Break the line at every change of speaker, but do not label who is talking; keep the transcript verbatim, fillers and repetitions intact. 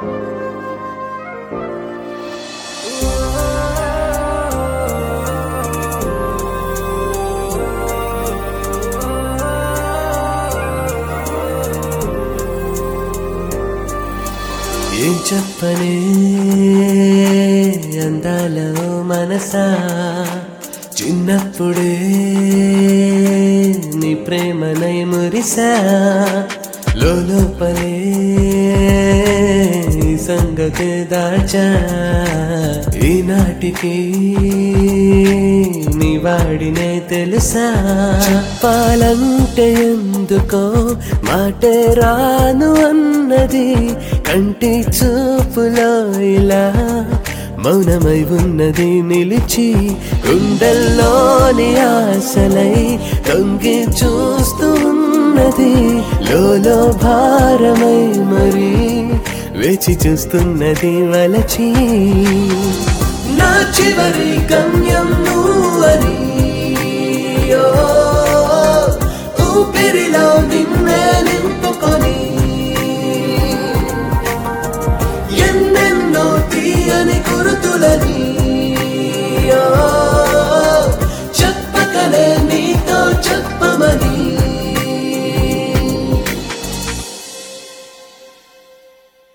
ఏం చెప్పనే అందాలో మనసా చిన్నప్పుడే నీ ప్రేమనై మురిసా లోపలే సంగతి దాచా ఈనాటికి నీ వాడినే తెలుసా చెప్పాలంటే ఎందుకో మాటే రాను అన్నది కంటి చూపులో ఇలా మౌనమై ఉన్నది నిలిచి గుండెల్లోని ఆశలై తొంగి చూస్తున్నది లోలో భారమై మరి వేచి చూస్తున్నది వలచి నా చివరి గమ్యం నువ్వని